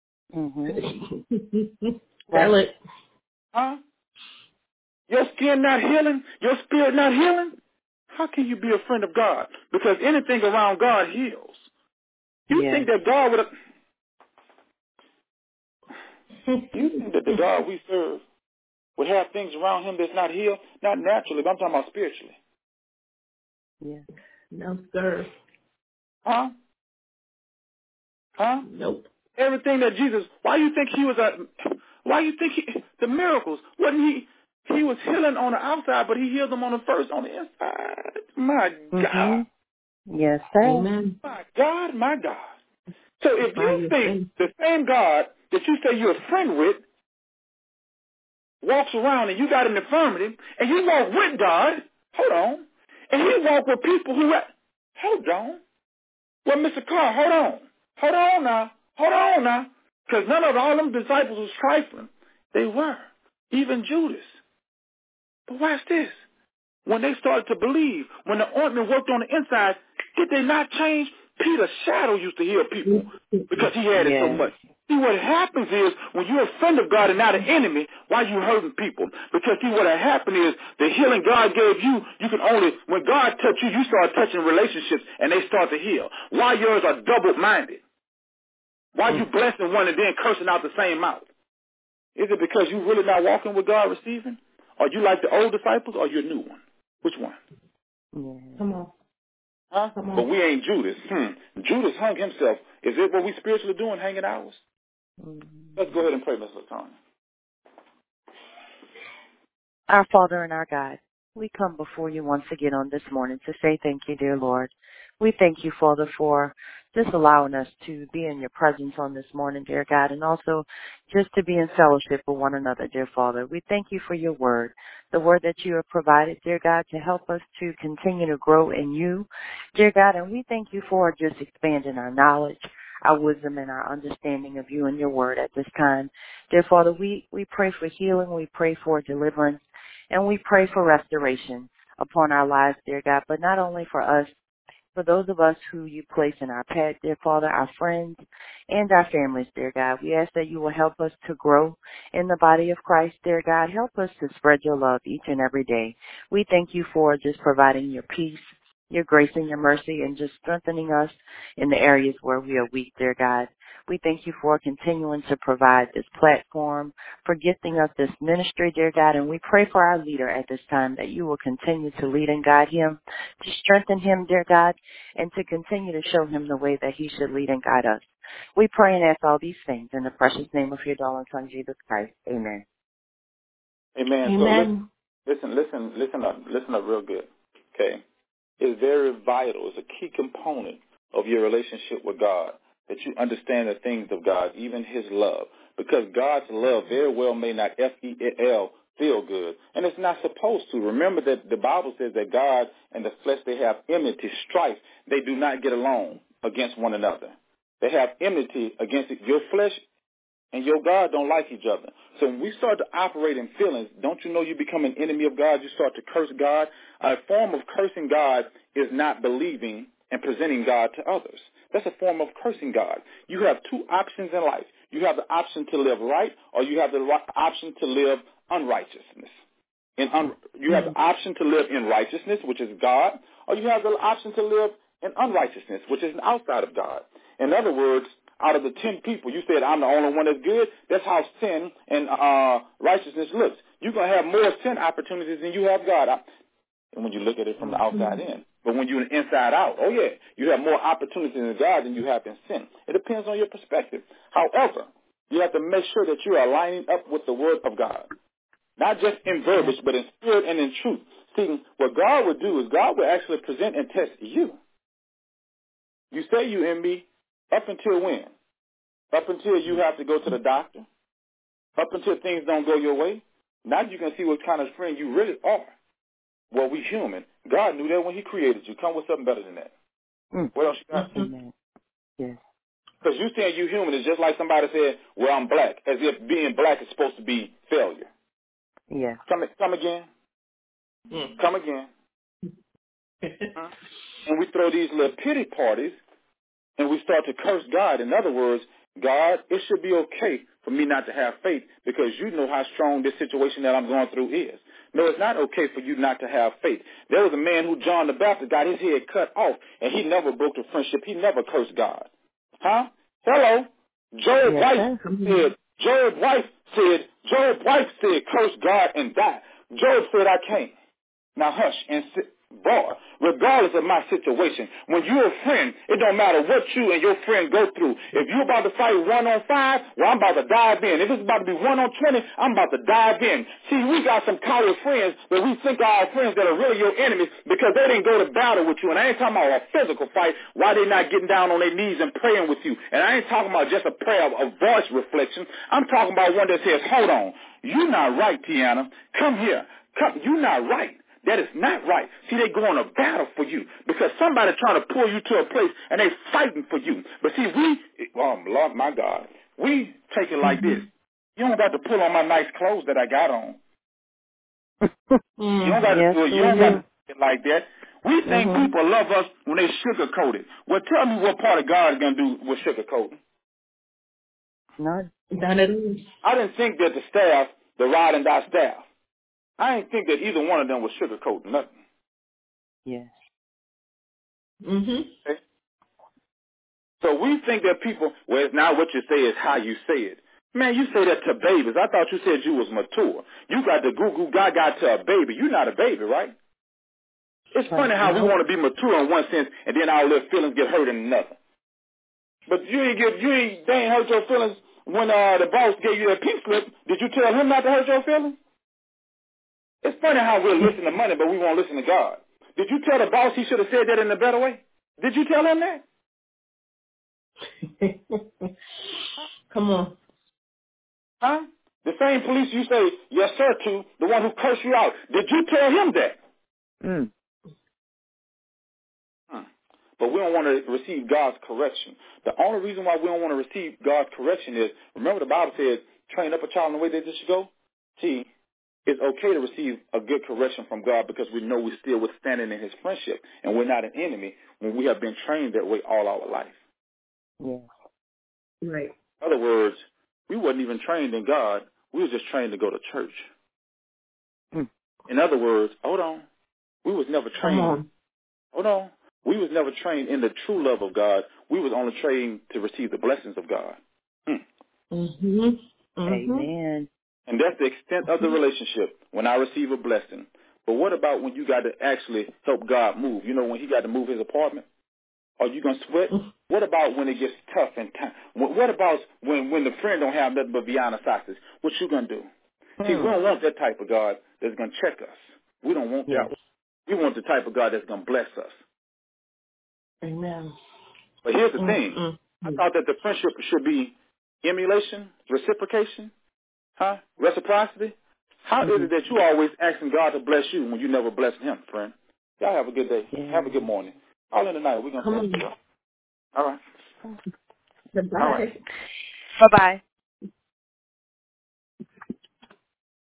Mm-hmm. Tell it. Huh? Your skin not healing? Your spirit not healing? How can you be a friend of God? Because anything around God heals. You yes. think that God would have... You think that the God we serve would have things around him that's not healed? Not naturally, but I'm talking about spiritually. Yeah. No, sir. Huh? Huh? Nope. Everything that Jesus... Why you think he was a... Why you think he... The miracles, wasn't he... He was healing on the outside, but he healed them on the first, on the inside. My mm-hmm. God. Yes, sir. Amen. My God, my God. So if you think the same God that you say you're a friend with walks around and you got an infirmity, and you walk with God, hold on, and he walk with people who... Hold on. Well, Mister Carr, hold on. Hold on now. Hold on now. Because none of all them disciples was trifling. They were. Even Judas. But watch this. When they started to believe, when the ointment worked on the inside, did they not change? Peter's shadow used to heal people because he had yes. it so much. See, what happens is when you're a friend of God and not an enemy, why are you hurting people? Because see, what happened is the healing God gave you, you can only, when God touched you, you start touching relationships and they start to heal. Why yours are double-minded? Why you blessing one and then cursing out the same mouth? Is it because you really not walking with God receiving? Are you like the old disciples or you a new one? Which one? Yeah. Come on. Huh? Come on. But we ain't Judas. Hmm. Judas hung himself. Is it what we spiritually doing, hanging ours? Mm-hmm. Let's go ahead and pray, Mister LaTonya. Our Father and our God, we come before you once again on this morning to say thank you, dear Lord. We thank you, Father, for just allowing us to be in your presence on this morning, dear God, and also just to be in fellowship with one another, dear Father. We thank you for your word, the word that you have provided, dear God, to help us to continue to grow in you, dear God, and we thank you for just expanding our knowledge, our wisdom, and our understanding of you and your word at this time. Dear Father, we, we pray for healing, we pray for deliverance, and we pray for restoration upon our lives, dear God, but not only for us, for those of us who you place in our path, dear Father, our friends and our families, dear God. We ask that you will help us to grow in the body of Christ, dear God. Help us to spread your love each and every day. We thank you for just providing your peace, your grace, and your mercy, and just strengthening us in the areas where we are weak, dear God. We thank you for continuing to provide this platform, for gifting us this ministry, dear God, and we pray for our leader at this time that you will continue to lead and guide him, to strengthen him, dear God, and to continue to show him the way that he should lead and guide us. We pray and ask all these things in the precious name of your darling Son, Jesus Christ. Amen. Amen. Amen. So listen, listen, listen, listen up, listen up real good, okay? It's very vital. It's a key component of your relationship with God, that you understand the things of God, even his love. Because God's love very well may not F E L feel good, and it's not supposed to. Remember that the Bible says that God and the flesh, they have enmity, strife. They do not get along against one another. They have enmity against it. Your flesh and your God don't like each other. So when we start to operate in feelings, don't you know you become an enemy of God? You start to curse God. A form of cursing God is not believing and presenting God to others. That's a form of cursing God. You have two options in life. You have the option to live right, or you have the option to live unrighteousness. In un- you have the option to live in righteousness, which is God, or you have the option to live in unrighteousness, which is outside of God. In other words, out of the ten people, you said, I'm the only one that's good. That's how sin and uh, righteousness looks. You're going to have more sin opportunities than you have God. And when you look at it from the outside in. But when you're inside out, oh, yeah, you have more opportunities in God than you have in sin. It depends on your perspective. However, you have to make sure that you are lining up with the word of God. Not just in verbiage, but in spirit and in truth. See, what God would do is God would actually present and test you. You say you in me up until when? Up until you have to go to the doctor? Up until things don't go your way? Now you can see what kind of friend you really are. Well, we human. God knew that when he created you. Come with something better than that. Mm. What else you got? Amen. Yes. Because you saying you human is just like somebody said, well, I'm black, as if being black is supposed to be failure. Yeah. Come, come again. Mm. Come again. huh? And we throw these little pity parties, and we start to curse God. In other words, God, it should be okay for me not to have faith because you know how strong this situation that I'm going through is. No, it's not okay for you not to have faith. There was a man who, John the Baptist, got his head cut off, and he never broke the friendship. He never cursed God. Huh? Hello? Job's yes, wife said, Job's wife said, Job's wife said, curse God and die. Job said, I can't. Now hush and sit. Boy, regardless of my situation, when you're a friend, it don't matter what you and your friend go through. If you're about to fight one on five, well, I'm about to dive in. If it's about to be one on twenty, I'm about to dive in. See, we got some coward friends that we think are our friends that are really your enemies because they didn't go to battle with you. And I ain't talking about a physical fight. Why they not getting down on their knees and praying with you? And I ain't talking about just a prayer, a voice reflection. I'm talking about one that says, hold on, you're not right, Tiana. Come here. Come, you're not right. That is not right. See, they go on a battle for you because somebody trying to pull you to a place and they fighting for you. But see, we, oh, Lord, my God, we take it like this. You don't got to pull on my nice clothes that I got on. You don't got to yes, do it. You don't got to do it like that. We think mm-hmm. people love us when they sugarcoat it. Well, tell me what part of God is going to do with sugarcoating. None. None at all. I didn't think that the staff, the rod and die staff, I didn't think that either one of them was sugarcoating nothing. Yes. Mm-hmm. Okay? So we think that people, well, it's not what you say, it's how you say it. Man, you say that to babies. I thought you said you was mature. You got the goo-goo gaga to a baby. You're not a baby, right? It's Right. funny how we want to be mature in one sense, and then our little feelings get hurt in another. But you ain't get, you ain't, they ain't hurt your feelings when uh, the boss gave you that pink slip. Did you tell him not to hurt your feelings? It's funny how we'll listen to money, but we won't listen to God. Did you tell the boss he should have said that in a better way? Did you tell him that? Come on. Huh? The same police you say, yes, sir, to, the one who cursed you out. Did you tell him that? Mm. Hmm. But we don't want to receive God's correction. The only reason why we don't want to receive God's correction is, remember the Bible says, train up a child in the way they should go? See, it's okay to receive a good correction from God because we know we're still withstanding in his friendship and we're not an enemy when we have been trained that way all our life. Yeah. Right. In other words, we wasn't even trained in God. We were just trained to go to church. Mm. In other words, hold on. We was never Come trained. on. Hold on. We was never trained in the true love of God. We was only trained to receive the blessings of God. Hmm. Mm-hmm. Mm-hmm. Amen. And that's the extent of the relationship when I receive a blessing. But what about when you got to actually help God move? You know, when he got to move his apartment? Are you going to sweat? What about when it gets tough and time? What about when, when the friend don't have nothing but Vienna sauces? What you going to do? Hmm. See, we don't want that type of God that's going to check us. We don't want Yes. that. We want the type of God that's going to bless us. Amen. But here's the Mm-hmm. thing. I thought that the friendship should be emulation, reciprocation, huh? Reciprocity. How Mm-hmm. is it that you always asking God to bless you when you never bless him, friend? Y'all have a good day. Yeah. Have a good morning. All in the night. We're going to Come finish on. it up. All right. Goodbye. All right. Bye-bye.